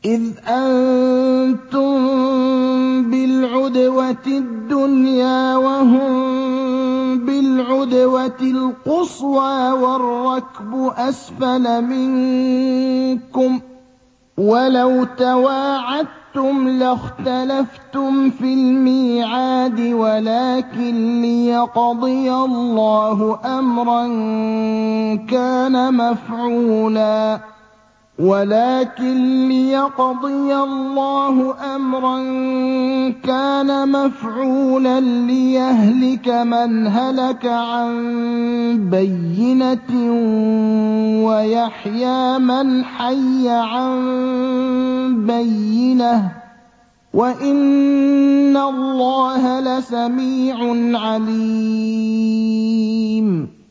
إِذْ أَنتُم بِالْعُدْوَةِ الدُّنْيَا وَهُم بِالْعُدْوَةِ الْقُصْوَىٰ وَالرَّكْبُ أَسْفَلَ مِنكُمْ ۚ وَلَوْ تَوَاعَدتُّمْ لَاخْتَلَفْتُمْ فِي الْمِيعَادِ وَلَٰكِن لِّيَقْضِيَ اللَّهُ أَمْرًا كَانَ مَفْعُولًا لِّيَهْلِكَ مَنْ هَلَكَ عَن بَيِّنَةٍ وَيَحْيَىٰ مَنْ حَيَّ عَن بَيِّنَةٍ ۗ وَإِنَّ اللَّهَ لَسَمِيعٌ عَلِيمٌ